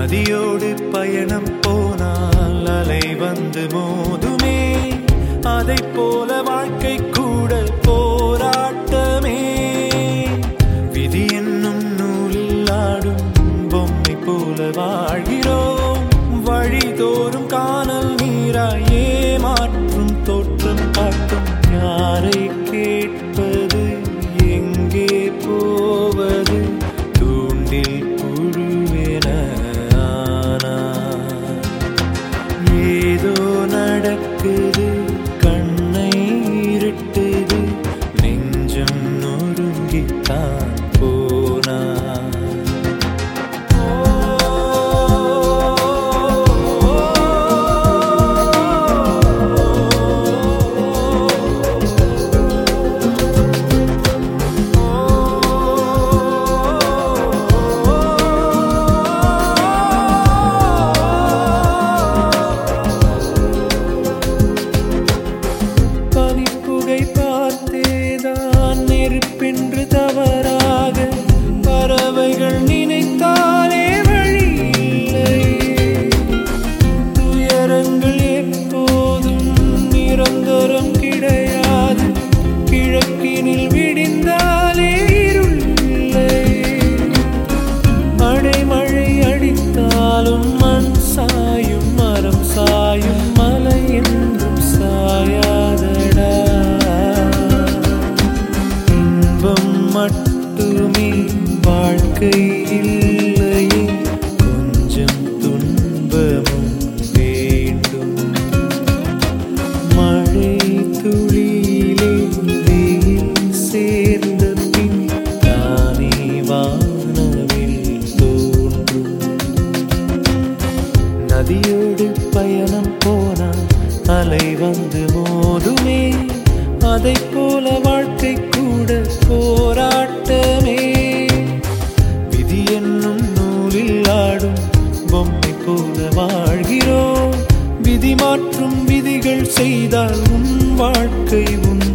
நதியோடு பயணம் போனால் அலை வந்து மோதுமே, அதை போல வாழ்க்கை கூட போராட்டமே. விதி என்னும் நூலில் ஆடும் பொம்மை போல வாழ்கிறோம். வழிதோறும் காணல் நீராய் ஏமாற்றும் தோற்றம் காட்டும். யாரை கேட்பது, எங்கே போவது, தூண்டில் புழுவென ஆனார். ஏதோ நடக்குது, கண்ணை இருட்டுது, நெஞ்சம் நொறுங்கித்தான் போனார். பார்த்தேதான் நெருப்பென்று தவறாக பறவைகள் நினைத்தாலே வழி இல்லை. துயரங்கள் எப்போதும் நிரந்தரம் கிடையாது. கிழக்கினில் விடிந்தாலே இருள் இல்லை. அடைமழை அடித்தாலும் மண் சாயும், மரம் சாயும், மலை என்றும் சாயாதடா. மட்டுமே வாழ்க்கை இல்லையே, கொஞ்சம் துன்பமும் வேண்டும். மழை துளியிலே வெயில் சேர்ந்த பின் தானே வானவில் தோன்றும். நதியோடு பயணம் போனால் அலை வந்து மோதுமே, அதை போல வாழ்க்கை கூட போராட்டமே. விதி என்னும் நூலில் ஆடும் பொம்மை போல வாழ்கிறோம். விதி மாற்றும் விதிகள் செய்தால் உன் வாழ்க்கை உன்